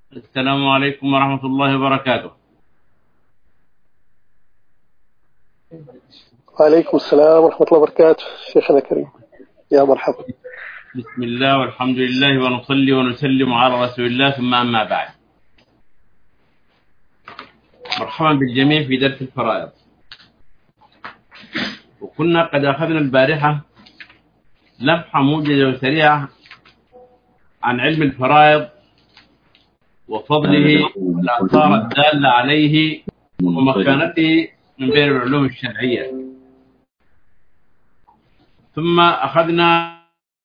السلام عليكم ورحمة الله وبركاته. وعليكم السلام ورحمة الله وبركاته. شيخنا الكريم، يا مرحبا. بسم الله والحمد لله ونصلي ونسلم على رسول الله، ثم أما بعد. مرحبا بالجميع في درس الفرائض. وكنا قد أخذنا البارحة لمحة موجزة وسريعة عن علم الفرائض وفضله والآثار الدالة عليه ومكانته من بين العلوم الشرعية. ثم أخذنا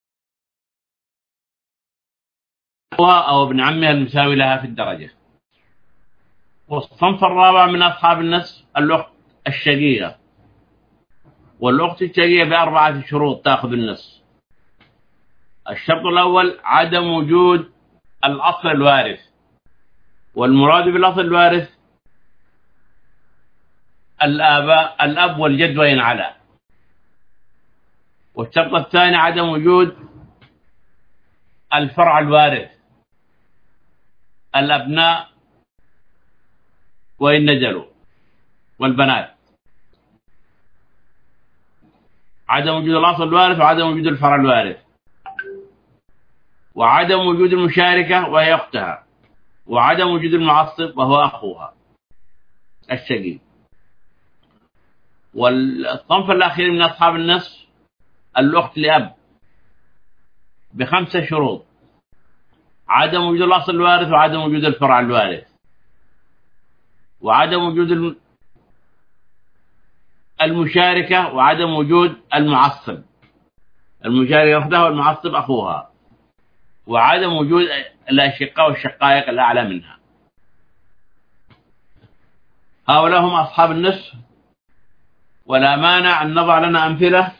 أو ابن عمها المساوي لها في الدرجة. والصنف الرابع من أصحاب النصف الأخت الشقيقة، والأخت الشقيقة بأربعة شروط تأخذ النصف. الشرط الأول عدم وجود الأصل الوارث، والمراد بالأصل الوارث الأب والجد وإن علا. والشرط الثاني عدم وجود الفرع الوارث، الأبناء وإن نزلوا، والبنات. عدم وجود الأصل الوارث وعدم وجود الفرع الوارث، وعدم وجود المشاركة وهي أختها، وعدم وجود المعصب وهو أخوها الشقيق. والصنف الأخير من أصحاب النصف الأخت لأب بخمسة شروط: عدم وجود الأصل الوارث، وعدم وجود الفرع الوارث، وعدم وجود المشاركة، وعدم وجود المعصب. المشاركة أختها والمعصب أخوها، وعدم وجود الأشقاء والشقائق الأعلى منها. هؤلاء هم أصحاب النصف، ولا مانع أن نضع لنا أمثلة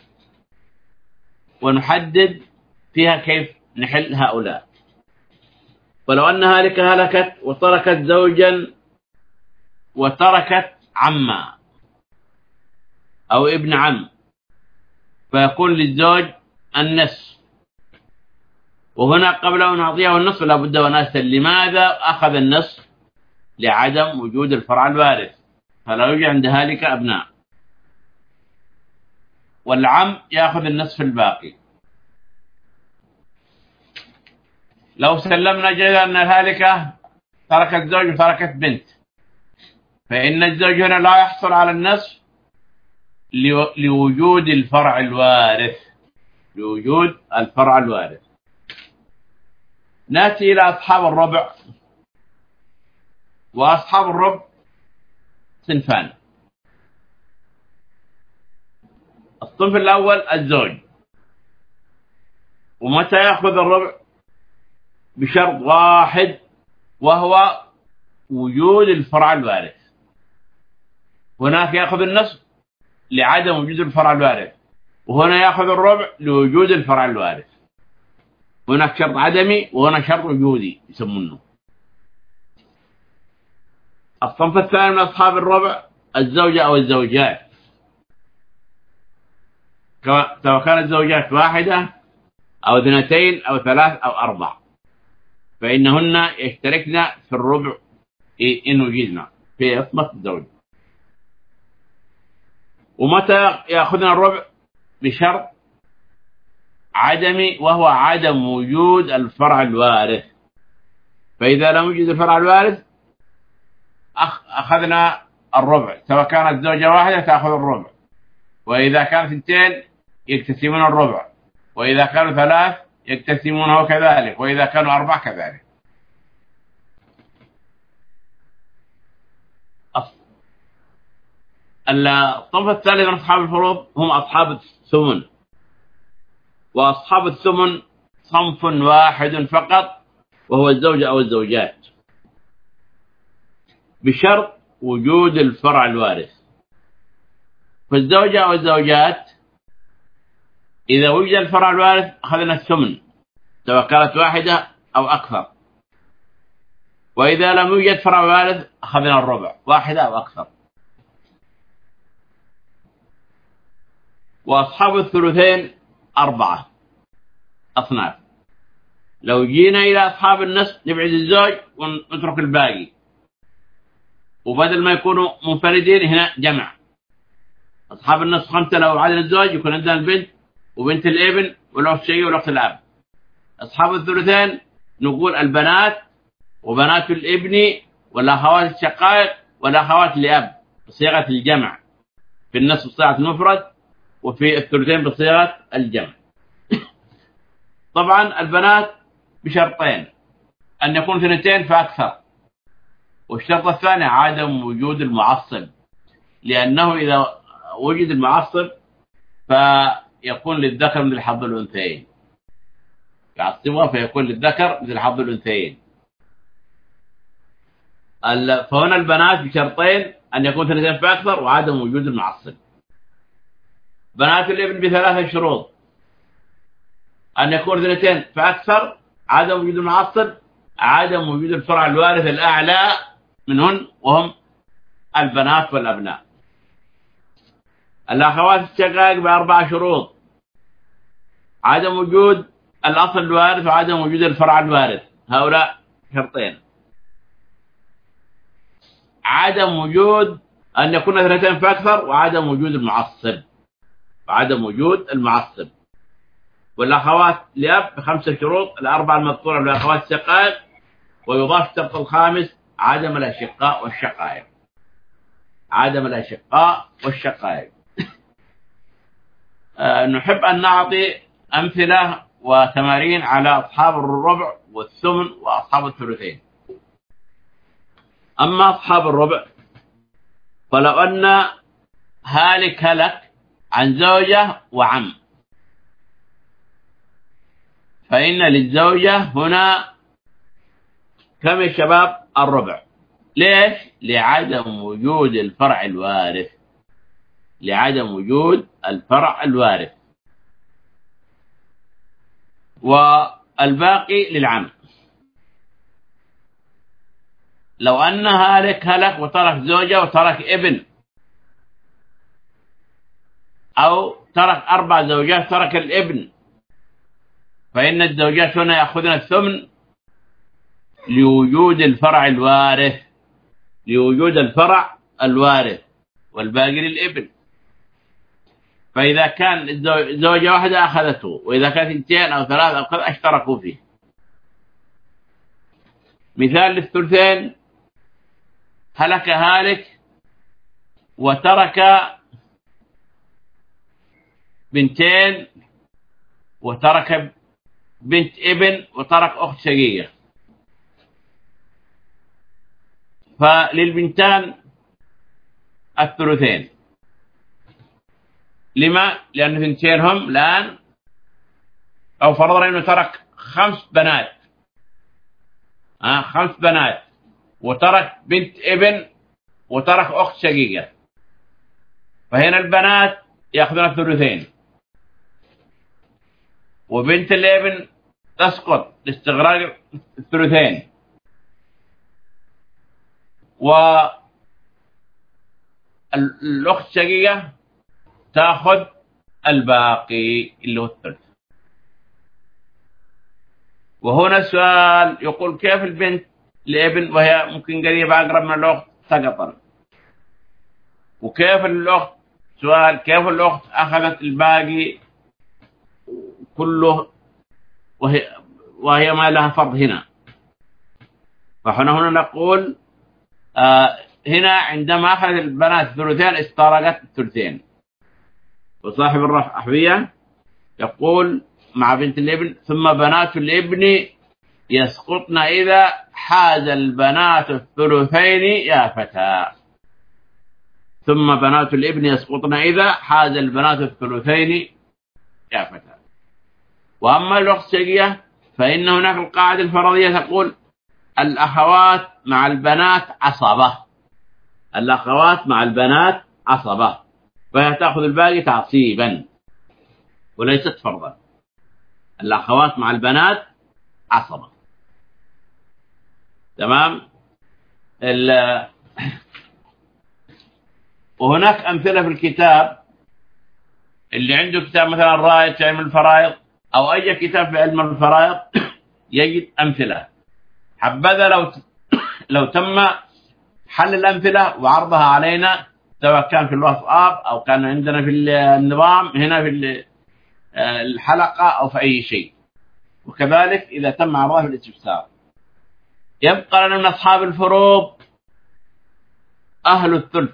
ونحدد فيها كيف نحل هؤلاء. ولو أن هالكة هلكت وتركت زوجا وتركت عما أو ابن عم، فيكون للزوج النصف. وهنا قبل أن نعطيه النصف لابد أن نسأل لماذا أخذ النصف؟ لعدم وجود الفرع الوارث، فلا يوجد عند هالكة أبناء. والعم يأخذ النصف الباقي. لو سلمنا جيدا أن الهالكة تركت زوج وتركت بنت، فإن الزوج هنا لا يحصل على النصف لوجود الفرع الوارث. لوجود الفرع الوارث. نأتي إلى أصحاب الربع. وأصحاب الربع صنفان. الصنف الأول الزوج. ومتى يأخذ الربع؟ بشرط واحد، وهو وجود الفرع الوارث. هناك يأخذ النصف لعدم وجود الفرع الوارث، وهنا يأخذ الربع لوجود الفرع الوارث. هناك شرط عدمي وهنا شرط وجودي يسمونه. الصنف الثاني من أصحاب الربع الزوجة أو الزوجات، سواء كانت زوجات واحدة أو اثنتين أو ثلاث أو أربع، فإنهن يشتركن في الربع إن وجدنا في عصمة الزوج. ومتى يأخذن الربع؟ بشرط عدمي، وهو عدم وجود الفرع الوارث. فإذا لم يوجد الفرع الوارث أخذنا الربع، سواء كانت زوجة واحدة تأخذ الربع، وإذا كانت اثنتين يقتسمون الربع، وإذا كانوا ثلاث يقتسمونه كذلك، وإذا كانوا أربع كذلك. الصنف الثالث من أصحاب الفروض هم أصحاب الثمن. وأصحاب الثمن صنف واحد فقط، وهو الزوجة أو الزوجات، بشرط وجود الفرع الوارث. فالزوجة أو الزوجات إذا وجد الفرع الوارث أخذنا الثمن، سواء كانت واحدة أو أكثر. وإذا لم يوجد فرع وارث أخذنا الربع، واحدة أو أكثر. وأصحاب الثلثين أربعة أصناف. لو جينا إلى أصحاب النصف نبعد الزوج ونترك الباقي، وبدل ما يكونوا منفردين هنا جمع. أصحاب النصف 5 لو عدد الزوج يكون عندنا البنت وبنت الابن والأخت الشقيقة والأخت الأب. أصحاب الثلثين نقول البنات وبنات الابن والأخوات الشقائق والأخوات لأب بصيغة الجمع، في النصف بصيغة المفرد وفي الثلثين بصيغة الجمع. طبعا البنات بشرطين، أن يكون 2 فأكثر، والشرط الثاني عدم وجود المعصب، لأنه إذا وجد المعصب فيكون للذكر مثل حظ الأنثيين، يعصبها فيكون للذكر مثل حظ الأنثيين. فهنا البنات بشرطين، أن يكون 2 فأكثر وعدم وجود المعصب. بنات الابن ب3 شروط، أن يكون 2 فأكثر، عدم وجود المعصب، عدم وجود الفرع الوارث الأعلى منهن وهم البنات والأبناء. الأخوات الشقائق ب4 شروط، عدم وجود الأصل الوارث وعدم وجود الفرع الوارث، هؤلاء شرطين. عدم وجود أن يكون 2 فأكثر وعدم وجود المعصب، وعدم وجود المعصب. والأخوات لأب ب5 شروط، ال4 المذكورة للأخوات الشقائق، ويضاف الشرط الخامس عدم الأشقاء والشقائق، عدم الأشقاء والشقائق. نحب أن نعطي أمثلة وتمارين على أصحاب الربع والثمن وأصحاب الثلثين. أما أصحاب الربع فلو أن هالك هلك عن زوجة وعم، فإن للزوجة هنا كم يا شباب؟ الربع. ليش؟ لعدم وجود الفرع الوارث، لعدم وجود الفرع الوارث. والباقي للعم. لو أن هالك هلك وترك زوجة وترك ابن، أو ترك 4 زوجات ترك الابن، فإن الزوجات هنا يأخذن الثمن لوجود الفرع الوارث، لوجود الفرع الوارث، والباقي للابن. فإذا كان زوجة واحدة أخذته، وإذا كانت 2 أو 3 أو كذا اشتركوا فيه. مثال للثلثين: هلك هالك وترك 2 وترك بنت ابن وترك أخت شقيقة، فللبنتان الثلثين. لما؟ لأن 2 هم الآن، أو فرضنا أنه ترك 5 بنات، 5 بنات، وترك بنت ابن وترك أخت شقيقة، فهنا البنات يأخذون الثلثين، وبنت الابن تسقط لاستغراق الثلثين، والأخت الشقيقة تأخذ الباقي اللي هو الثلث. وهنا السؤال يقول: كيف البنت لابن وهي ممكن قريبة أقرب من الأخت سقطا؟ وكيف الأخت، سؤال كيف الأخت أخذت الباقي كله وهي ما لها فرض هنا؟ فهنا نقول هنا عندما أخذ البنات الثلثين استرقت الثلثين. وصاحب الرحبية يقول مع بنت الابن: ثم بنات الابن يسقطن إذا حاز البنات الثلثين يا فتى. ثم بنات الابن يسقطن إذا حاز البنات الثلثين يا فتى. وأما الأخت الشقيقة فإن هناك القاعدة الفرضية تقول: الأخوات مع البنات عصبة، الأخوات مع البنات عصبة، فهي تأخذ الباقي تعصيبا وليست فرضا. الأخوات مع البنات عصبة. تمام. وهناك أمثلة في الكتاب، اللي عنده كتاب مثلا رائد في علم الفرائض أو أي كتاب في علم الفرائض يجد أمثلة. حبذا لو تم حل الأمثلة وعرضها علينا، سواء كان في الواتساب أو كان عندنا في النظام هنا في الحلقة أو في أي شيء. وكذلك إذا تم عرضها في الاستفسار. يبقى لنا من أصحاب الفروض أهل الثلث،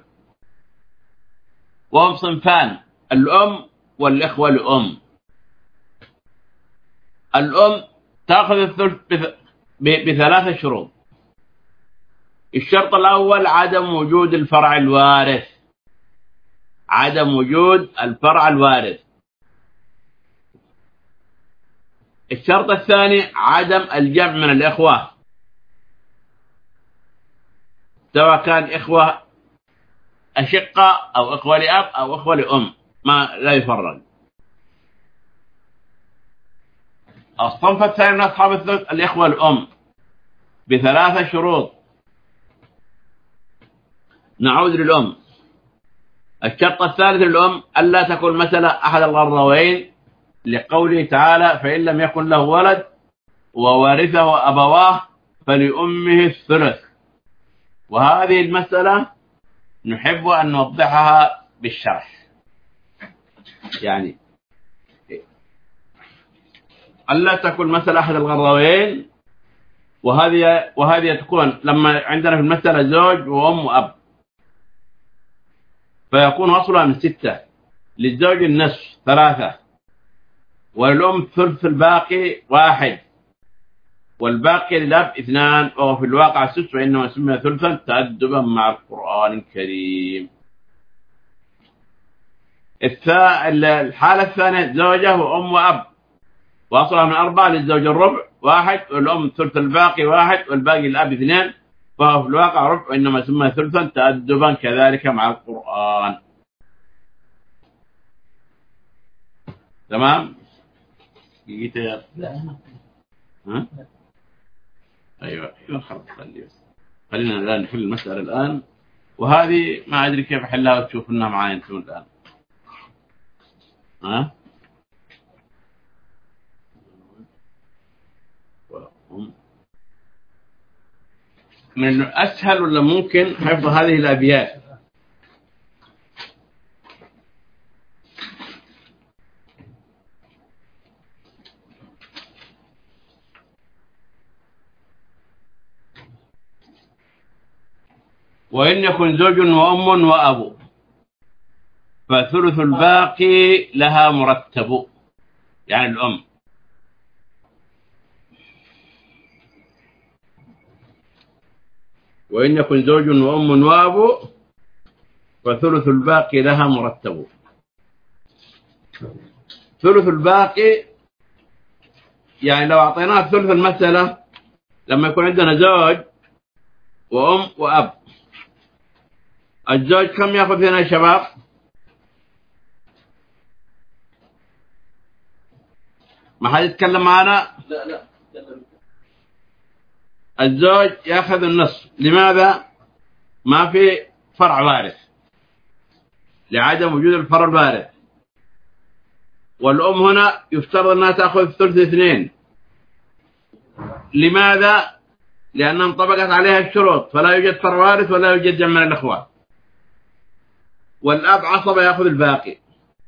وهم صنفان: الأم والإخوة لأم. الأم تأخذ الثلث بثلاثة شروط. الشرط الأول عدم وجود الفرع الوارث، عدم وجود الفرع الوارث. الشرط الثاني عدم الجمع من الإخوة، سواء كان إخوة أشقة أو إخوة لأب أو إخوة لأم، لا يفرق. الصنف الثاني من أصحاب الثلث الإخوة الأم بثلاثة شروط. نعود للأم. الشرط الثالث للأم ألا تكون مسألة أحد الغرضين، لقوله تعالى: فإن لم يكن له ولد وورثه أبواه فلأمه الثلث. وهذه المسألة نحب أن نوضحها بالشرح. يعني ألا تكون مسألة أحد الغرضين، وهذه تكون لما عندنا في المسألة زوج وأم وأب، فيكون أصلها من 6. للزوج النصف 3، وللأم ثلث الباقي 1، والباقي للأب 2، وهو في الواقع 6، وإنما سمي ثلثا تأدبا مع القرآن الكريم. الحالة الثانية زوجة وأم وأب، وأصلها من 4. للزوج الربع 1، والأم ثلث الباقي 1، والباقي للأب 2، فهو في الواقع ربع، وإنما سمي ثلثا تأدبا كذلك مع القرآن. تمام؟ ها؟ أيوة خلينا الآن نحل المسألة الآن، وهذه ما أدري كيف أحلها وتشوف لنا معايا أنتم الآن. ها؟ من أسهل ولا ممكن حفظ هذه الأبيات؟ وإن يكن زوج وأم وأب فثلث الباقي لها مرتب، يعني الأم. وإن يكن زوج وأم وأب فثلث الباقي لها مرتب. ثلث الباقي يعني لو أعطيناه ثلث المسألة، لما يكون عندنا زوج وأم وأب، الزوج كم يأخذ هنا يا شباب؟ ما حد يتكلم معنا؟ لا. الزوج يأخذ النصف. لماذا؟ ما في فرع وارث، لعدم وجود الفرع الوارث. والأم هنا يفترض أنها تأخذ ثلث 2. لماذا؟ لأن انطبقت عليها الشروط، فلا يوجد فرع وارث ولا يوجد جمع من الأخوة. والأب عصبة يأخذ الباقي.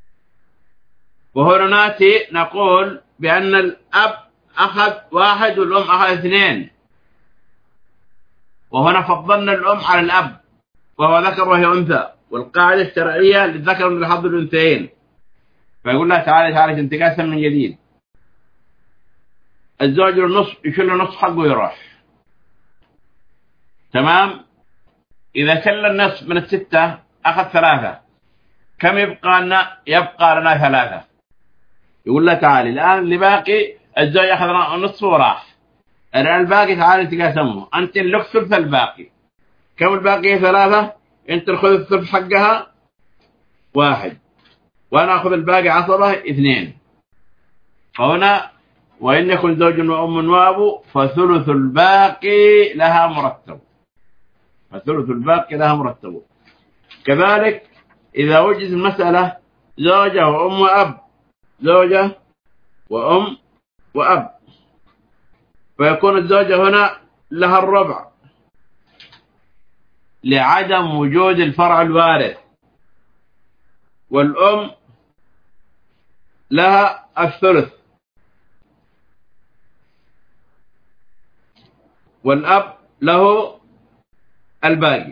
وهنا نأتي نقول بأن الأب أخذ 1 والأم أخذ 2، وهنا فضلنا الأم على الأب، وهو ذكر وهي أنثى، والقاعدة الشرعية للذكر مثل حظ الأنثيين. فيقول لها تعالى أنت قاسم من جديد. الزوج النصف يشيل نصف حقه ويروح. تمام؟ إذا شل النصف من 6 أخذ 3، كم يبقى لنا؟ يبقى لنا 3. يقول له تعالي الآن اللي باقي الزوج أخذ نصف وراح، الآن الباقي تعالي تقاسمه، أنت لك ثلث الباقي. كم الباقي؟ 3. أنت خذ الثلث حقها 1، وأنا أخذ الباقي عصبة 2. فهنا وإن يكن زوج وأم وأب فثلث الباقي لها مرتب. فثلث الباقي لها مرتب. كذلك إذا وجد المسألة زوجة وأم وأب، زوجة وأم وأب، فيكون الزوجة هنا لها الربع لعدم وجود الفرع الوارث، والأم لها الثلث، والأب له الباقي.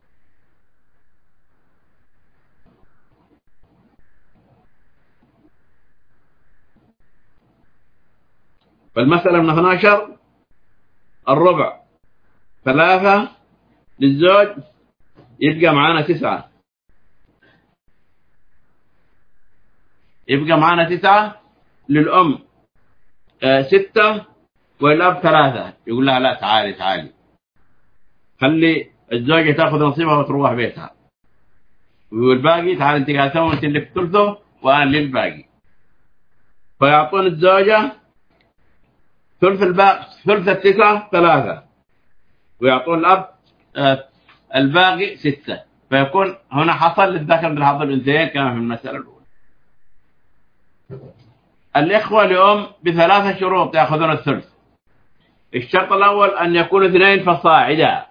فالمسألة من 12 الربع 3 للزوج، يبقى معانا 9. يبقى معانا 9 للأم، 6 والأب 3. يقول لها لا تعالي خلي الزوجة تأخذ نصيبها وتروح بيتها، والباقي تعالي انت قاسمه وانت اللي في ثلثه وأنا اللي الباقي. فيعطون الزوجة ثلث الباقي، ثلث 9 3، ويعطون الأب الباقي 6. فيكون هنا حصل للذكر مثل حظ الأنثيين كما في المسألة الأولى. الإخوة لأم ب3 شروط يأخذون الثلث. الشرط الأول أن يكونوا 2 فصاعدا،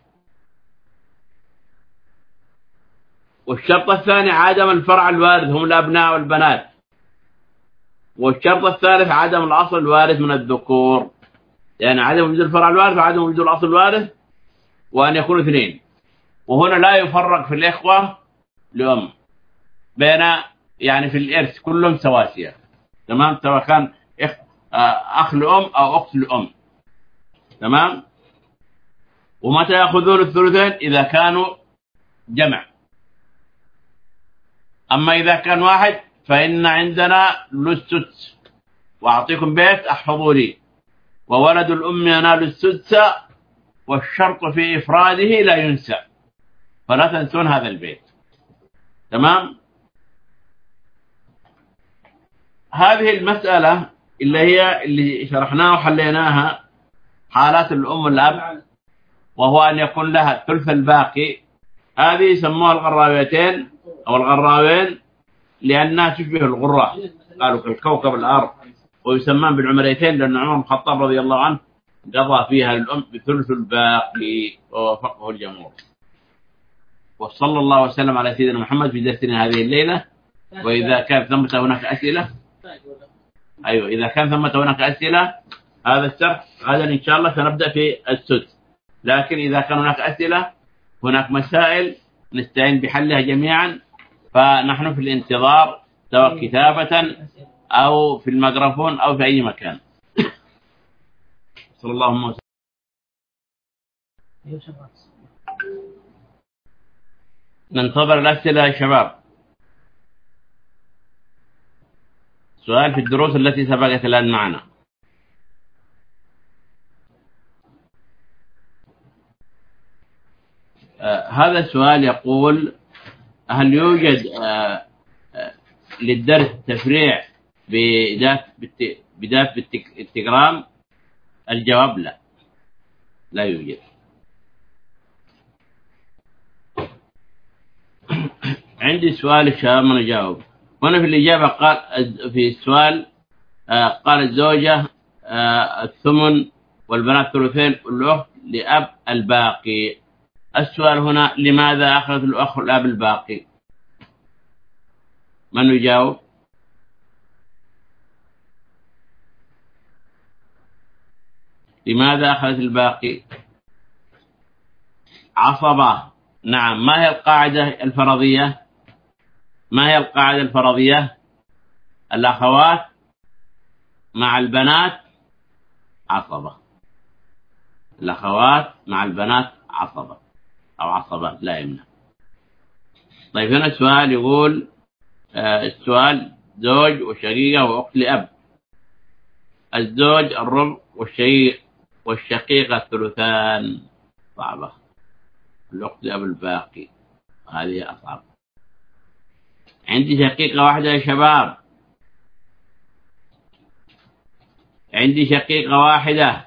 والشرط الثاني عدم الفرع الوارث هم الأبناء والبنات، والشرط الثالث عدم الأصل الوارث من الذكور، يعني عدم وجود الفرع الوارث وعدم وجود الأصل الوارث، وأن يكونوا 2. وهنا لا يفرق في الإخوة لأم بين يعني في الإرث كلهم سواسية، تمام، سواء كان أخ لأم أو أخت لأم، تمام. ومتى يأخذون الثلثين؟ إذا كانوا جمع. أما إذا كان واحد فإن عندنا للسدس، وأعطيكم بيت أحفظوا لي، وولد الأم ينال السدس والشرط في إفراده لا ينسى، فلا تنسون هذا البيت، تمام. هذه المسألة اللي شرحناها وحليناها حالات الأم والأب، وهو أن يكون لها ثلث الباقي. هذه يسموها الغراويتين أو الغراوين لأنها تشبه الغرة، قالوا كالكوكب الأرض، ويسمون بالعمريتين لأن عمر بن الخطاب رضي الله عنه قضى فيها للأم بثلث الباقي ووفقه الجمهور. وصلى الله وسلم على سيدنا محمد في درسنا هذه الليلة. وإذا كان ثمة هناك أسئلة، أيوة، إذا كان ثمة هناك أسئلة هذا الشرح غدا إن شاء الله سنبدأ في السدس، لكن إذا كان هناك أسئلة، هناك مسائل نستعين بحلها جميعا، فنحن في الانتظار سواء كتابة أو في الميكروفون أو في أي مكان. صلى الله عليه وسلم. ننتظر الأسئلة يا شباب. سؤال في الدروس التي سبقت الآن معنا. هذا السؤال يقول: هل يوجد للدرس تفريع بدافع التليجرام؟ الجواب لا يوجد. عندي سؤال الشباب ما نجاوب. هنا في الإجابة قال في السؤال قال الزوجة الثمن والبنات ثلثين والأخت لأب الباقي. السؤال هنا: لماذا أخذت الأخ الأب الباقي؟ من يجاوب؟ لماذا أخذت الباقي؟ عصبة. نعم. ما هي القاعدة الفرضية؟ ما هي القاعدة الفرضية؟ الأخوات مع البنات عصبة. الأخوات مع البنات عصبة أو عصبات لا يمنع. طيب هنا السؤال يقول السؤال: زوج وشقيقة وأخت لأب. الزوج الربع والشقيقة الثلثان. صعبة. الأخت لأب الباقي هذه أصعب. عندي شقيقة واحدة يا شباب، عندي شقيقة واحدة.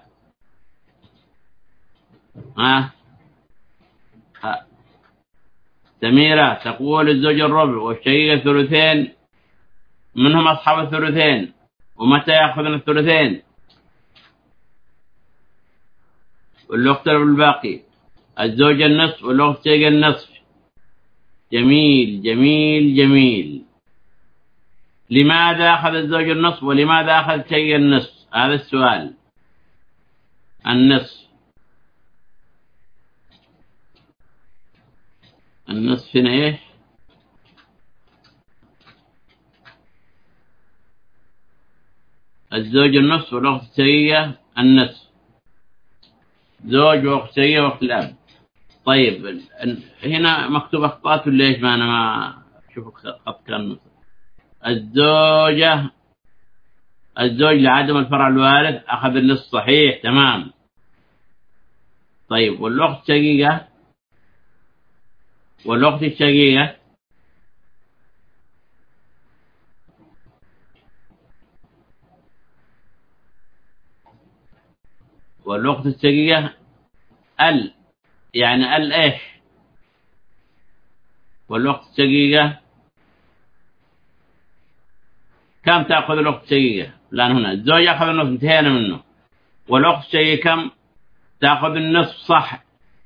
سميرة تقول الزوج الربع والشقيقة الثلثين، منهم أصحاب الثلثين، ومتى يأخذون الثلثين؟ والأخت الباقي، الزوجة النصف والأخت الشقيقة النصف. جميل جميل جميل. لماذا أخذ الزوج النصف ولماذا أخذ الشقيقة النصف؟ هذا السؤال. النصف هنا إيش؟ الزوج النصف والأخت الشقيقة النصف. زوج وأخت شقيقة وأخت الأب. طيب هنا مكتوب أخطاء ولا إيش؟ ما أنا ما أشوف خط كان. الزوج لعدم الفرع الوارث أخذ النصف، صحيح تمام. طيب والأخت الشقيقة والأخت الشقيقة والأخت الشقيقة يعني إيش؟ والأخت الشقيقة كم تأخذ الأخت الشقيقة؟ الآن هنا الزوج أخذ النصف، انتهينا منه. والأخت الشقيقة كم تأخذ النصف؟ صح،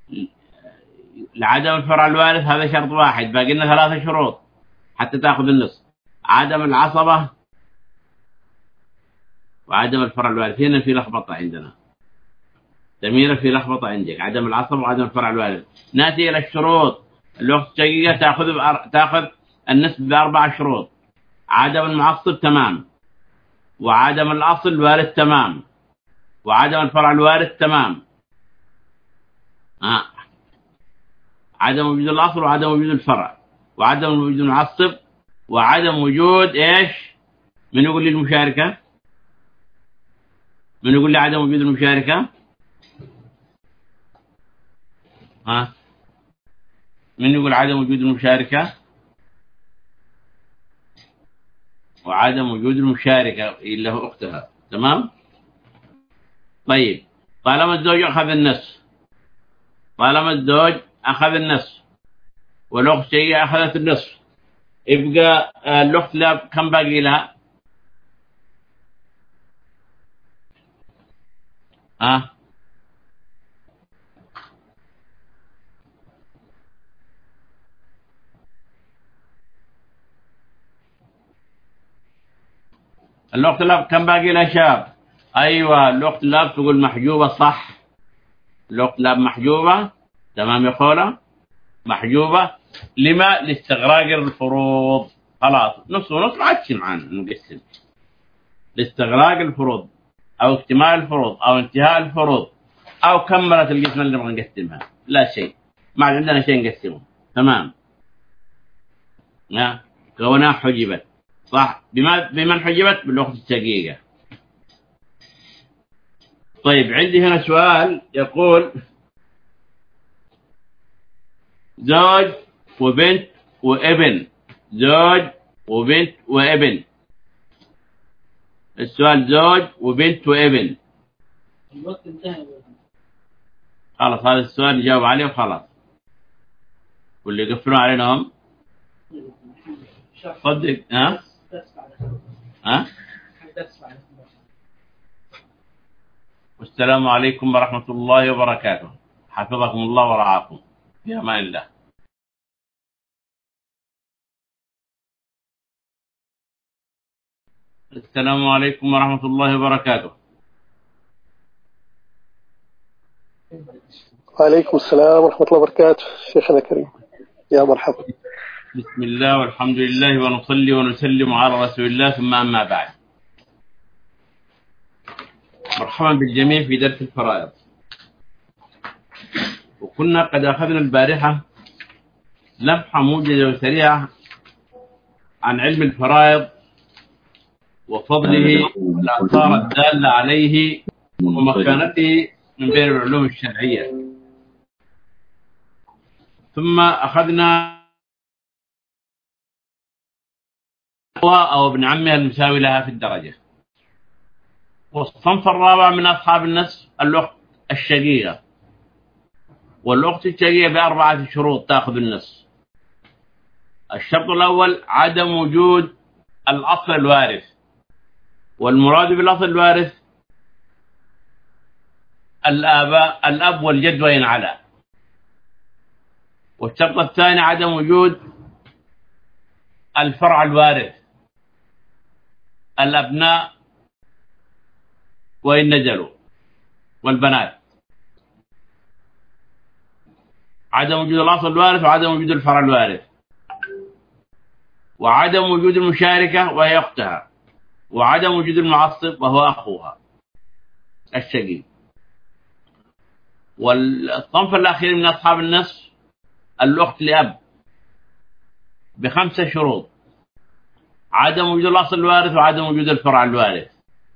لعدم الفرع الوارث هذا شرط واحد، باقي لنا 3 شروط حتى تأخذ النصف: عدم العصبة وعدم الفرع الوارث. هنا في لخبطة عندنا سميرة، في لخبطة عندك. عدم العصبة وعدم الفرع الوارث. نأتي إلى الشروط. الأخت الشقيقة تأخذ النصف ب4 شروط: عدم المعصب تمام، وعدم الأصل الوارث تمام، وعدم الفرع الوارث تمام. عدم وجود الأصل وعدم وجود الفرع وعدم وجود المعصب وعدم وجود إيش؟ من يقول لي المشاركة؟ من يقول لي عدم وجود المشاركة؟ من يقول عدم وجود المشاركة؟ وعدم وجود المشاركة إلا هو أختها، تمام؟ طيب طالما الزوج أخذ النصف والأخت الشقيقة أخذت النصف، يبقى الأخت الأب كم باقي لها؟ الأخت الأب كم باقي لها شاب؟ أيوة، الأخت الأب تقول محجوبة، صح. الأخت الأب محجوبة، تمام يا خولة، محجوبة. لما؟ لاستغراق الفروض. خلاص نص ونص، ما عادش معانا نقسم. لاستغراق الفروض أو اكتمال الفروض أو انتهاء الفروض أو كملت القسمة اللي نبغى نقسمها، لا شيء، ما عندنا شيء نقسمه، تمام. كونها حجبت، صح. بمن حجبت؟ بالأخت الشقيقة. طيب عندي هنا سؤال يقول: زوج وبنت وابن. زوج وبنت وابن. السؤال زوج وبنت وابن. الوقت انتهى. خلاص هذا السؤال نجاوب عليه وخلاص، واللي يقفلون علينا هم صدق. والسلام عليكم ورحمة الله وبركاته. حفظكم الله ورعاكم، في أمان الله. السلام عليكم ورحمة الله وبركاته. وعليكم السلام ورحمة الله وبركاته. شيخنا كريم، يا مرحبا. بسم الله والحمد لله ونصلي ونسلم على رسول الله، ثم أما بعد. مرحبا بالجميع في درس الفرائض. وكنا قد أخذنا البارحة لمحة موجزة وسريعة عن علم الفرائض وفضله والآثار الدالة عليه ومكانته من بين العلوم الشرعية. ثم أخذنا أو ابن عمها المساوي لها في الدرجة. والصنف الرابع من أصحاب النصف الأخت الشقيقة. والأخت الشقيقة ب4 شروط تأخذ النصف. الشرط الأول: عدم وجود الأصل الوارث. والمراد بالأصل الوارث الأب والجد وإن علا. والشرط الثاني عدم وجود الفرع الوارث، الأبناء وإن نزلوا، والبنات. عدم وجود الأصل الوارث، وعدم وجود الفرع الوارث، وعدم وجود المشاركة وهي أختها، وعدم وجود المعصب وهو أخوها الشقيق. والصنف الأخير من أصحاب النصف الأخت لأب ب5 شروط: عدم وجود الأصل الوارث، وعدم وجود الفرع الوارث،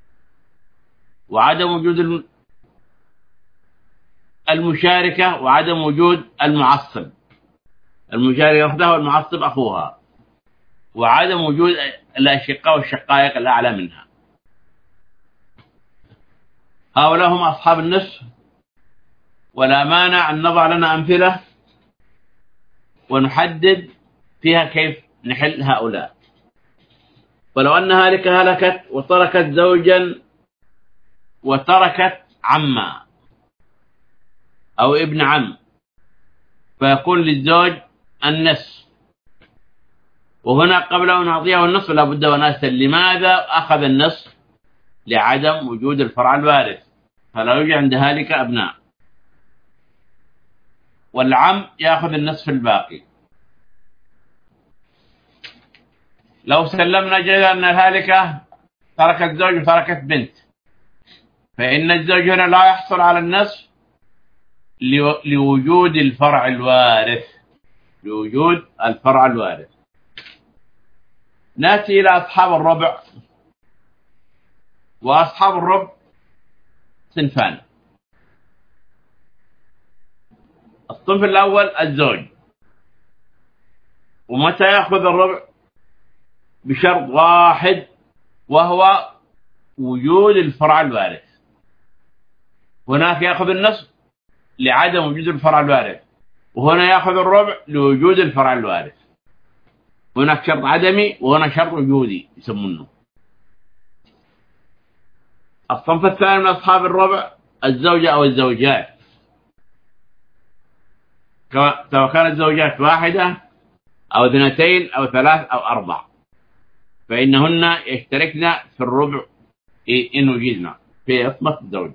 وعدم وجود المشاركة، وعدم وجود المعصب. المشاركة أختها والمعصب أخوها، وعدم وجود الأشقاء والشقائق الأعلى منها. هؤلاء هم أصحاب النصف، ولا مانع أن نضع لنا أمثلة ونحدد فيها كيف نحل هؤلاء. ولو أن هالكة هلكت وتركت زوجا وتركت عما أو ابن عم، فيكون للزوج النصف. وهنا قبل أن نعطيه النصف لا بد ونسأل لماذا أخذ النصف؟ لعدم وجود الفرع الوارث، فلا يوجد عند هالك أبناء. والعم يأخذ النصف الباقي. لو سلمنا جيدا أن الهالكة تركت زوج وتركت بنت، فإن الزوج هنا لا يحصل على النصف لوجود الفرع الوارث. لوجود الفرع الوارث. نأتي إلى أصحاب الربع. وأصحاب الربع صنفان: الصنف الأول الزوج. ومتى يأخذ الربع؟ بشرط واحد، وهو وجود الفرع الوارث. هناك يأخذ النصف لعدم وجود الفرع الوارث، وهنا يأخذ الربع لوجود الفرع الوارث. هناك شرط عدمي وهنا شرط وجودي يسمونه. الصنف الثاني من أصحاب الربع الزوجة أو الزوجات، سواء كانت زوجات واحدة أو 2 أو 3 أو 4، فإنهن يشتركن في الربع إن وجدنا في عصمة الزوج.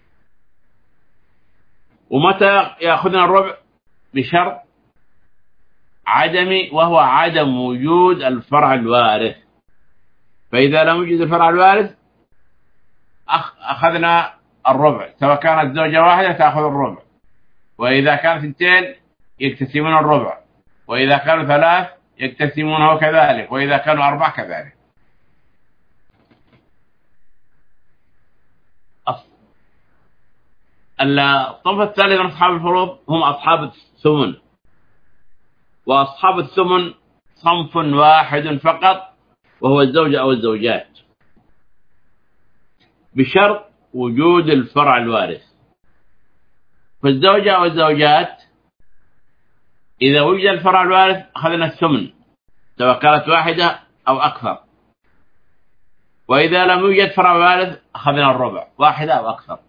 ومتى يأخذنا الربع؟ بشرط عدمي، وهو عدم وجود الفرع الوارث. فإذا لم يوجد الفرع الوارث أخذنا الربع، سواء كانت زوجة واحدة تأخذ الربع، وإذا كانت 2 يقتسمون الربع، وإذا كانوا 3 يقتسمونه كذلك، وإذا كانوا 4 كذلك. الصنف الثالث من أصحاب الفروض هم أصحاب الثمن. وأصحاب الثمن صنف واحد فقط، وهو الزوجة أو الزوجات، بشرط وجود الفرع الوارث. فالزوجة أو الزوجات إذا وجد الفرع الوارث أخذنا الثمن، سواء كانت واحدة أو أكثر. وإذا لم يوجد فرع وارث أخذنا الربع، واحدة أو أكثر.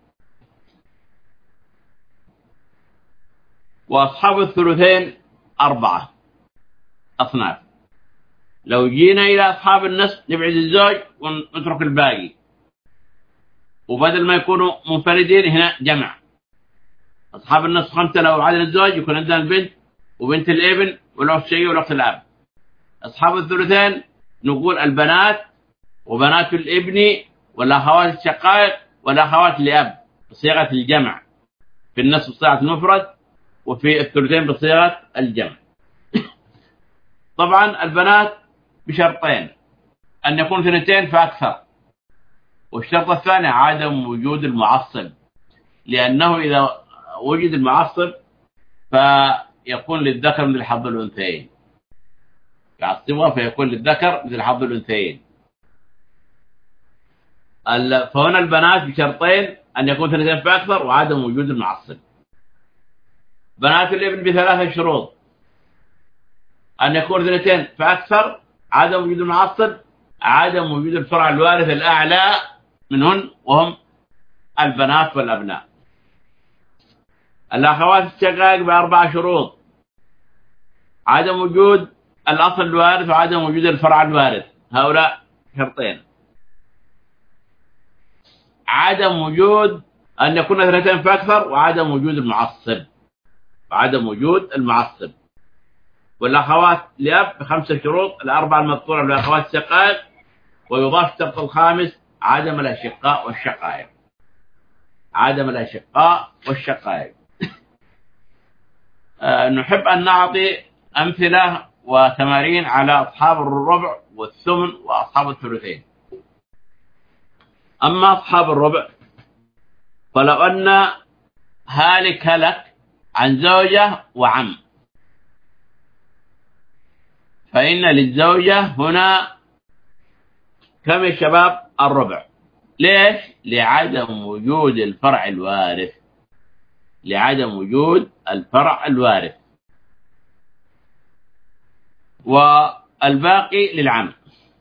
وأصحاب الثلثين 4 أصناف. لو جينا إلى أصحاب النصف نبعد الزوج ونترك الباقي، وبدل ما يكونوا منفردين هنا جمع. أصحاب النصف 5 لو عدد الزوج يكون عندنا البنت وبنت الابن والأخت الشقيقة والأخت الأب. أصحاب الثلثين نقول البنات وبنات الابن والأخوات الشقائق والأخوات لأب بصيغة الجمع، في النصف بصيغة المفرد، وفي الثلثين بصيغة الجمع. طبعا البنات بشرطين: أن يكون 2 فأكثر، والشرط الثاني عدم وجود المعصب، لأنه إذا وجد المعصب فيكون للذكر مثل حظ الأنثيين، يعصبها فيكون للذكر مثل حظ الأنثيين. فهنا البنات بشرطين: أن يكون 2 فأكثر، وعدم وجود المعصب. بنات الابن ب3 شروط: أن يكون 2 فأكثر، عدم وجود المعصب، عدم وجود الفرع الوارث الأعلى منهن وهم البنات والأبناء. الأخوات الشقائق ب4 شروط: عدم وجود الأصل الوارث وعدم وجود الفرع الوارث، هؤلاء شرطين. عدم وجود أن يكون 2 فأكثر، وعدم وجود المعصب، والأخوات لأب ب5 شروط: ال4 المذكورة للأخوات الشقائق، ويضاف الشرط الخامس: عدم الأشقاء والشقائق. نحب أن نعطي أمثلة وتمارين على أصحاب الربع والثمن وأصحاب الثلثين. أما أصحاب الربع، فلو أن هالك هلك عن زوجة وعم، فإن للزوجة هنا كم يا شباب؟ الربع. ليش؟ لعدم وجود الفرع الوارث، والباقي للعم.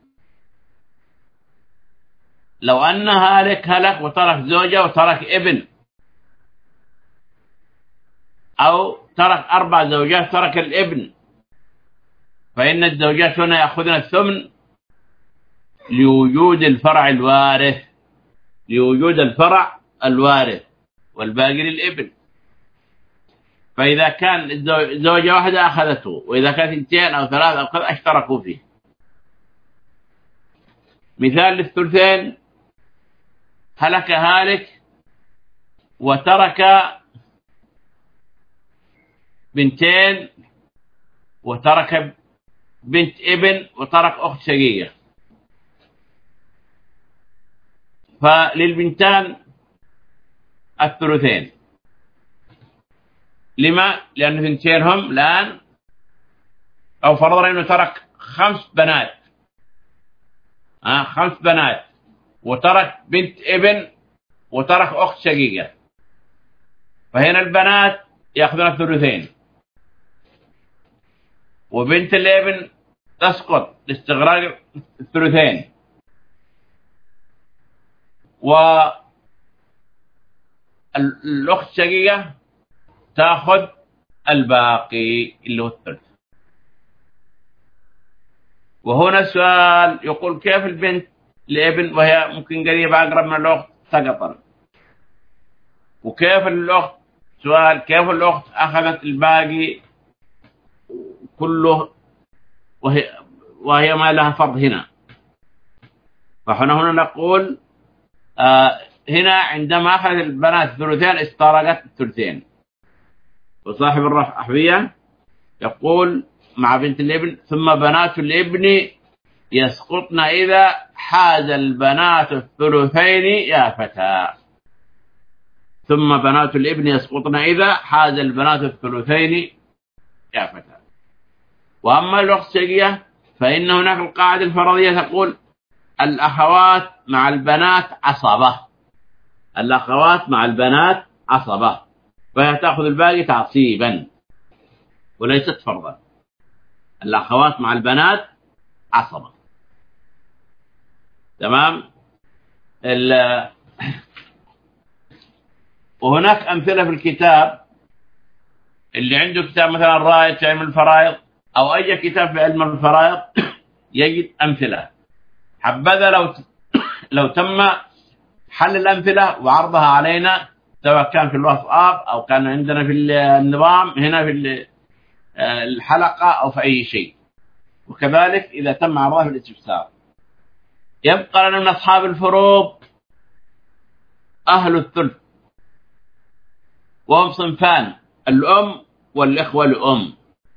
لو أن هالك هلك وترك زوجة وترك ابن، أو ترك 4 زوجات ترك الابن، فإن الزوجات هنا يأخذن الثمن لوجود الفرع الوارث، والباقي للابن. فإذا كان زوجة واحدة أخذته، وإذا كانت 2 أو 3 أو كذا اشتركوا فيه. مثال للثلثين: هلك هالك وترك 2 وترك بنت ابن وترك أخت شقيقة، فللبنتان الثلثين. لما؟ لأن 2 هم الآن، أو فرضنا أنه ترك 5 بنات، 5 بنات، وترك بنت ابن وترك أخت شقيقة، فهنا البنات يأخذون الثلثين، وبنت الابن تسقط لاستغراق الثلثين، والأخت الشقيقة تأخذ الباقي اللي هو الثلث. وهنا السؤال يقول: كيف البنت لابن وهي ممكن قريبة أقرب من الأخت سقطا؟ وكيف الأخت، سؤال كيف الأخت أخذت الباقي كله وهي ما لها فرض هنا؟ فهنا نقول هنا عندما أخذ البنات الثلثين استغرقت الثلثين. وصاحب الرحبية يقول مع بنت الابن: ثم بنات الابن يسقطن إذا حاز البنات الثلثين يا فتى. ثم بنات الابن يسقطن إذا حاز البنات الثلثين يا فتى. وأما الأخت الشقيقة فإن هناك القاعدة الفرضية تقول: الأخوات مع البنات عصبة، فهي تأخذ الباقي تعصيبا وليست فرضا. الأخوات مع البنات عصبة. تمام. وهناك أمثلة في الكتاب، اللي عنده كتاب مثلا رائد في علم الفرائض أو أي كتاب في علم الفرائض يجد أمثلة. حبذا لو تم حل الأمثلة وعرضها علينا، سواء كان في الواتساب أو كان عندنا في النظام هنا في الحلقة أو في أي شيء. وكذلك إذا تم عرضها في الاستفسار. يبقى لنا من أصحاب الفروض أهل الثلث، وهم صنفان: الأم والإخوة الأم.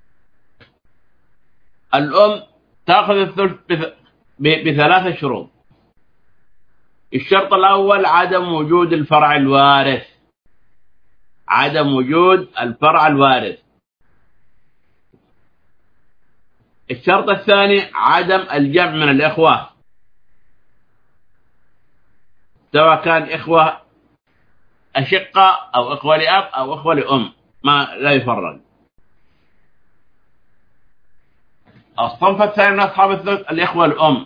الأم تأخذ الثلث ب3 شروط. الشرط الأول: عدم وجود الفرع الوارث. الشرط الثاني: عدم الجمع من الإخوة، سواء كان إخوة أشقة أو إخوة لأب أو إخوة لأم، لا يفرق. الصنف الثاني من أصحاب الثلث الإخوة الأم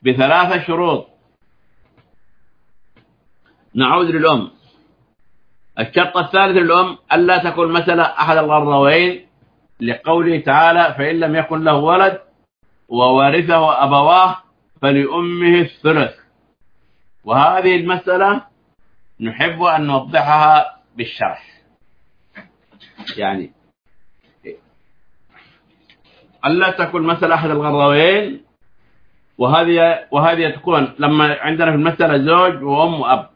ب3 شروط. نعود للأم: الشرط الثالث للأم ألا تكون مسألة أحد الغرضين، لقوله تعالى: فإن لم يكن له ولد وورثه أبواه فلأمه الثلث. وهذه المسألة نحب أن نوضحها بالشرح، يعني ألا تكون مسألة أحد الغرضين، وهذه تكون لما عندنا في المسألة زوج وأم وأب،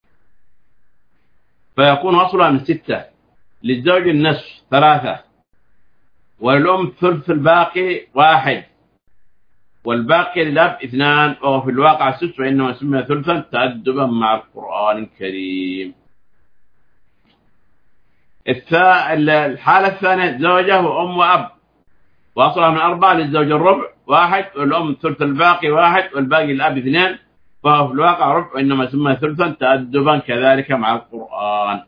فيكون أصلها من 6. للزوج النصف 3، والأم ثلث الباقي 1، والباقي للأب 2، وهو في الواقع 6، وإنما سمي ثلثا تأدبا مع القرآن الكريم. الحالة الثانية زوجة وأم وأب، وأصلها من 4. للزوج الربع 1، والأم ثلث الباقي 1، والباقي للأب 2، فهو في الواقع ربع، وإنما سمي ثلثا تأدبا كذلك مع القرآن.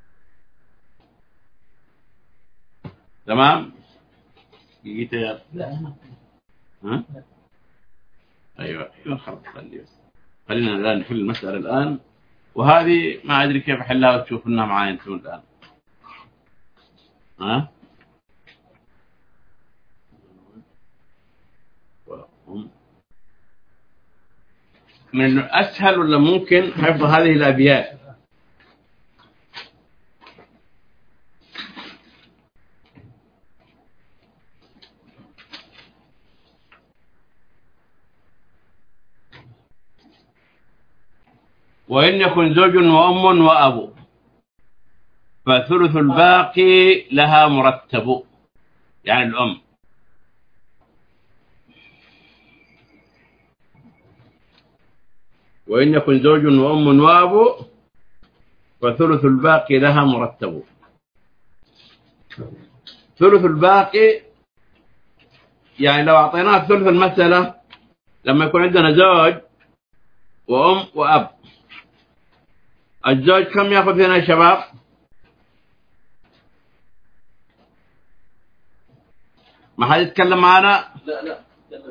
تمام؟ لا. ها؟ أيوة خلاص خلينا الآن نحل المسألة الآن، وهذه ما أدري كيف أحلها وتشوفونها معايا أنتم الآن. ها؟ من أسهل ولا ممكن حفظ هذه الأبيات؟ وإن يكن زوج وأم وأب فثلث الباقي لها مرتب، يعني الأم. وإن يكن زوج وأم وأب فثلث الباقي لها مرتب. ثلث الباقي يعني لو أعطيناه ثلث المسألة، لما يكون عندنا زوج وأم وأب، الزوج كم يأخذ هنا يا شباب؟ ما حد يتكلم معنا؟ لا.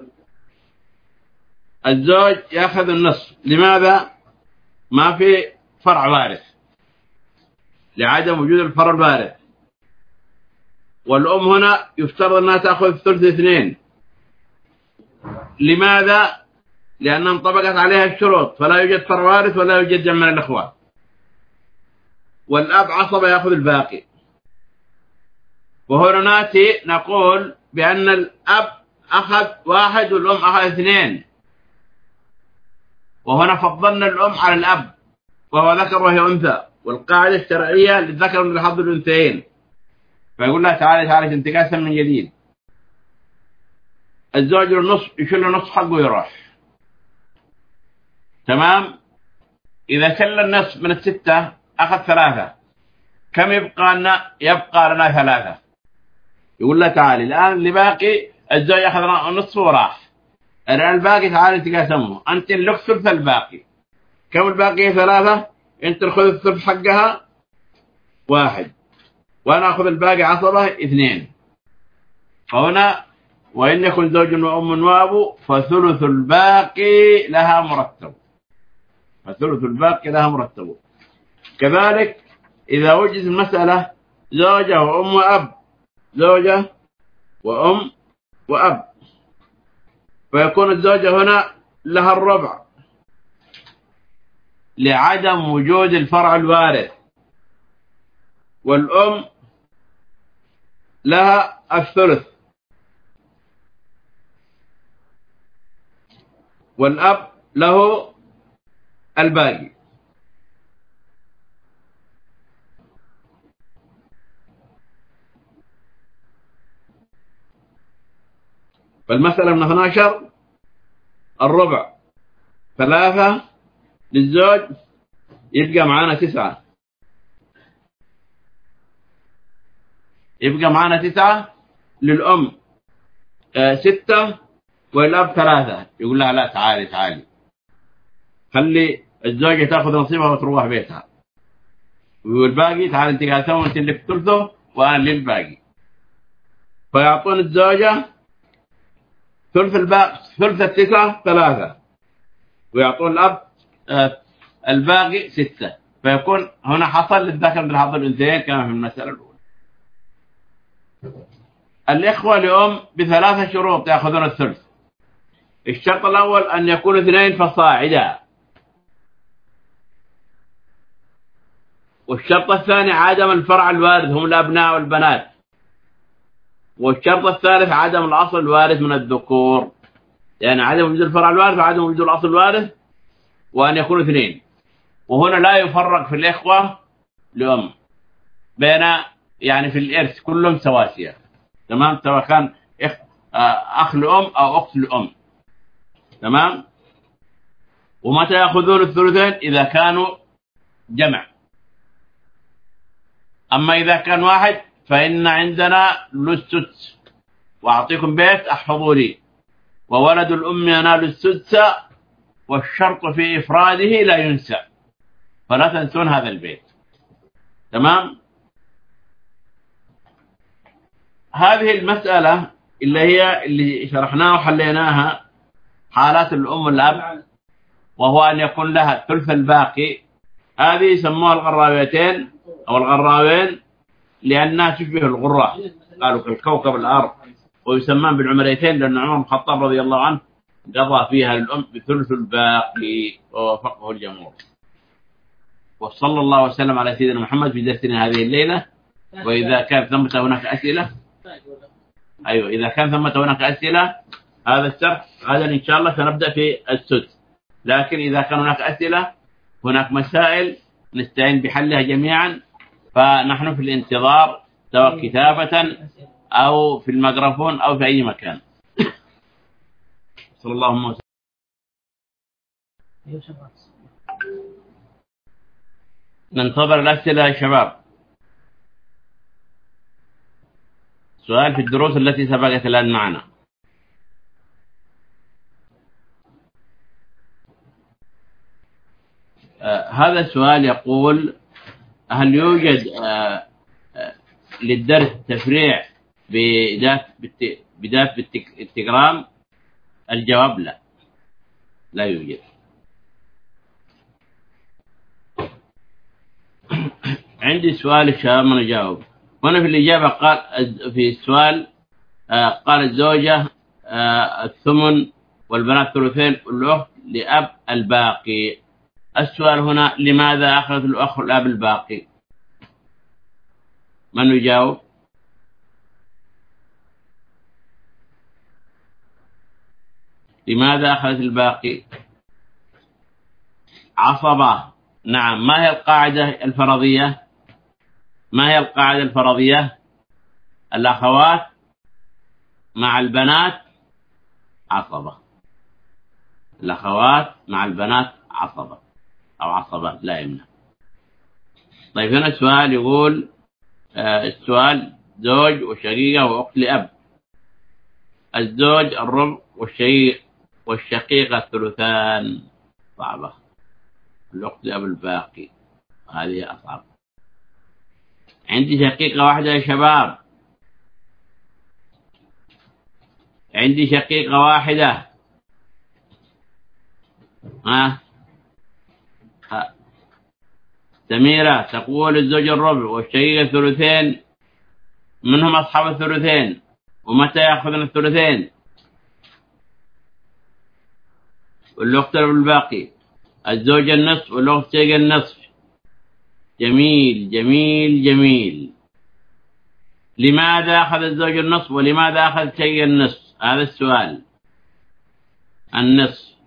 الزوج يأخذ النصف. لماذا؟ ما في فرع وارث، لعدم وجود الفرع الوارث. والأم هنا يفترض أنها تأخذ ثلث 2. لماذا؟ لأنها انطبقت عليها الشروط، فلا يوجد فرع وارث ولا يوجد جمع من الأخوة. والأب عصبة يأخذ الباقي. وهنا ناتي نقول بأن الأب أخذ 1 والأم أخذ 2، وهنا فضلنا الأم على الأب، وهو ذكر وهي أنثى، والقاعدة الشرعية للذكر مثل حظ الأنثيين. فيقول لها تعالي انتقاسا من جديد. الزوج النصف يشيل النصف حقه يروح. تمام؟ إذا شل النصف من 6 أخذ 3، كم يبقى لنا؟ يبقى لنا 3. يقول لها تعالي الآن اللي باقي، الزوج أخذ النصف وراح، الآن الباقي تعالي انتقاسمه، أنت لك ثلث الباقي. كم الباقي؟ 3. أنت تأخذ الثلث حقها 1، وأنا أخذ الباقي عصبة 2. فهنا وإن يكن زوج وأم وأب فثلث الباقي لها مرتب. فثلث الباقي لها مرتب. كذلك إذا وجد المسألة زوجة وأم وأب، زوجة وأم وأب، فيكون الزوجة هنا لها الربع لعدم وجود الفرع الوارث، والأم لها الثلث، والأب له الباقي. فالمسألة من 12 الربع 3 للزوج، يبقى معانا 9. يبقى معانا 9 للأم 6 والأب 3. يقول لها لا تعالي خلي الزوجة تأخذ نصيبها وتروح بيتها، والباقي تعالي انت قاعدة وانت اللي في ثلثه وأنا اللي الباقي. فيعطون الزوجة ثلث الباقي، ثلث 9 3، ويعطون الأب الباقي 6. فيكون هنا حصل للذكر مثل حظ الأنثيين كما في المسألة الأولى. الإخوة لأم بثلاثة شروط يأخذون الثلث. الشرط الأول أن يكونوا 2 فصاعدا، والشرط الثاني عدم الفرع الوارث هم الأبناء والبنات، والشرط الثالث عدم الأصل الوارث من الذكور، يعني عدم وجود الفرع الوارث وعدم وجود الأصل الوارث، وأن يكونوا 2. وهنا لا يفرق في الإخوة لأم بين يعني في الإرث كلهم سواسية، تمام، سواء كان أخ لأم أو أخت لأم، تمام. ومتى يأخذون الثلثين؟ إذا كانوا جمع. أما إذا كان واحد فإن عندنا للسدس، وأعطيكم بيت أحفظوا لي: وولد الأم ينال السدس والشرط في إفراده لا ينسى، فلا تنسون هذا البيت، تمام. هذه المسألة اللي شرحناها وحليناها حالات الأم والأب، وهو أن يكون لها الثلث الباقي. هذه يسموها الغراويتين أو الغراوين لأنها تشبه الغرة، قالوا كالكوكب الأرض، ويسمان بالعمريتين لأن عمر بن الخطاب رضي الله عنه قضى فيها الأم بثلث الباقي ووفقه الجمهور. وصلى الله وسلم على سيدنا محمد في درسنا هذه الليلة. وإذا كان ثمة هناك أسئلة، أيوة، إذا كان ثمة هناك أسئلة هذا الشرح غدا إن شاء الله سنبدأ في السدس، لكن إذا كان هناك أسئلة هناك مسائل نستعين بحلها جميعا، فنحن في الانتظار سواء كتابة أو في الميكروفون أو في أي مكان. صلى الله عليه وسلم. ننتظر الأسئلة يا شباب. سؤال في الدروس التي سبقت الآن معنا. هذا السؤال يقول: هل يوجد للدرس تفريع بدافع التليجرام؟ الجواب لا، لا يوجد. عندي سؤال الشباب ما نجاوب. هنا في الإجابة قال في السؤال قال الزوجة الثمن والبنات ثلثين والأخت لأب الباقي. السؤال هنا: لماذا أخذ الأخ الأب الباقي؟ من يجاوب؟ لماذا أخذت الباقي؟ عصبة. نعم. ما هي القاعدة الفرضية؟ ما هي القاعدة الفرضية؟ الأخوات مع البنات عصبة. الأخوات مع البنات عصبة أو عصبات لا يمنع. طيب هنا السؤال يقول السؤال: زوج وشقيقة وأخت لأب. الزوج الربع والشقيقة الثلثان. صعبة. الأخت لأب الباقي هذه أصعب. عندي شقيقة واحدة يا شباب، عندي شقيقة واحدة. سميرة تقول الزوج الربع والشقيقة الثلثين، منهم أصحاب الثلثين، ومتى يأخذون الثلثين؟ والأخت الباقي. الزوج النصف والأخت الشقيقة النصف. جميل جميل جميل. لماذا أخذ الزوج النصف ولماذا أخذ الشقيقة النصف؟ هذا السؤال. النصف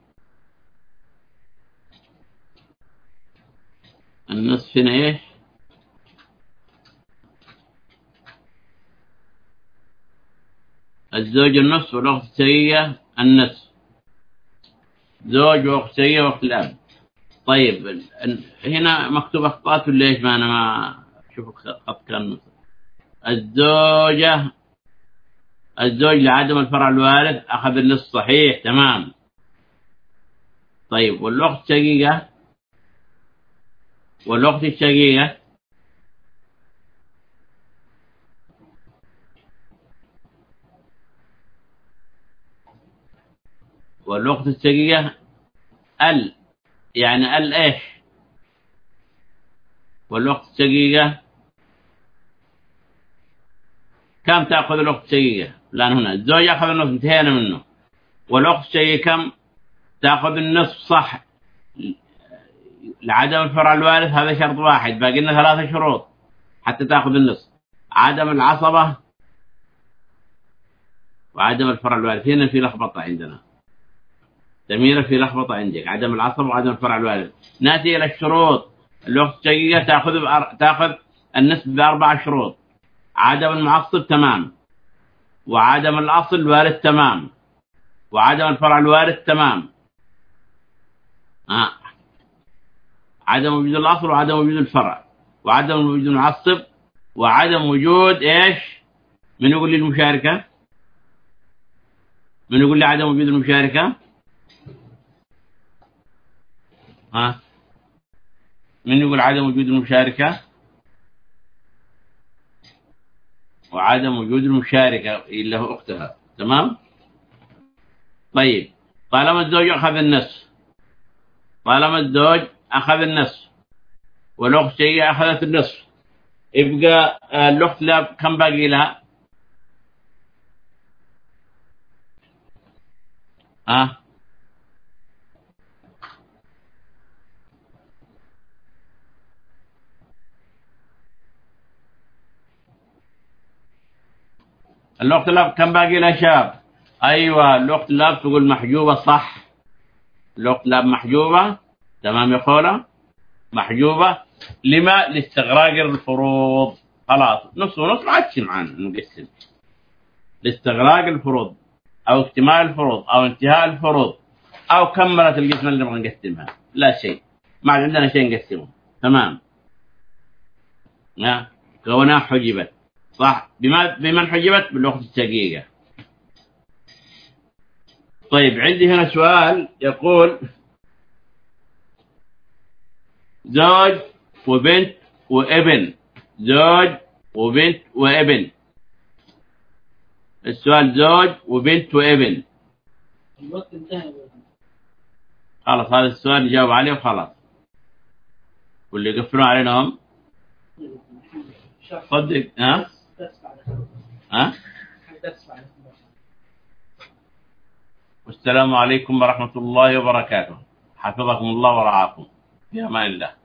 هنا إيش؟ الزوج النصف والأخت الشقيقة النصف. زوج وأخت شقيقة وأخت الأب. طيب هنا مكتوب أخطاء ليش ما أنا ما أشوف الخط كان. الزوج لعدم الفرع الوارث أخذ النصف صحيح تمام. طيب والأخت الشقيقة والأخت الشقيقة والأخت الشقيقة يعني إيش؟ والأخت الشقيقة كم تأخذ الأخت الشقيقة؟ الآن هنا الزوج يأخذ النصف، انتهينا منه. والأخت الشقيقة كم تأخذ؟ النصف، صح. لعدم الفرع الوارث هذا شرط واحد، باقي لنا 3 شروط حتى تأخذ النصف: عدم العصبة وعدم الفرع الوارث. هنا في لخبطة عندنا سميرة، في لخبطة عندك، عدم العصبة وعدم الفرع الوارث. نأتي إلى الشروط. الأخت الشقيقة تأخذ النصف ب4 شروط: عدم المعصب تمام، وعدم الأصل الوارث تمام، وعدم الفرع الوارث تمام. عدم وجود الأصل وعدم وجود الفرع وعدم وجود المعصب وعدم وجود إيش؟ من يقول لي المشاركة؟ من يقول لي عدم وجود المشاركة؟ من يقول عدم وجود المشاركة؟ وعدم وجود المشاركة اللي هو أختها، تمام؟ طيب، طالما الزوج أخذ النصف والأخت الشقيقة أخذت النصف، يبقى الأخت لا كم باقي لها؟ الأخت الأب كم باقي لها شاب؟ أيوة، الأخت الأب تقول محجوبة، صح. الأخت الأب محجوبة، تمام يا خولة، محجوبة. لما؟ لاستغراق الفروض. خلاص، نص ونص ما عادش معانا نقسم. لاستغراق الفروض أو اكتمال الفروض أو انتهاء الفروض أو كملت القسمة اللي نبغى نقسمها، لا شيء، ما عاد عندنا شيء نقسمه، تمام. كونها حجبت، صح. بمن حجبت؟ بالأخت الشقيقة. طيب، عندي هنا سؤال يقول: زوج وبنت وابن. زوج وبنت وابن. السؤال زوج وبنت وابن. الوقت انتهى. خلاص، هذا السؤال نجاوب عليه وخلاص، واللي يقفلون علينا هم صدق. والسلام عليكم ورحمة الله وبركاته. حفظكم الله ورعاكم، في أمان الله.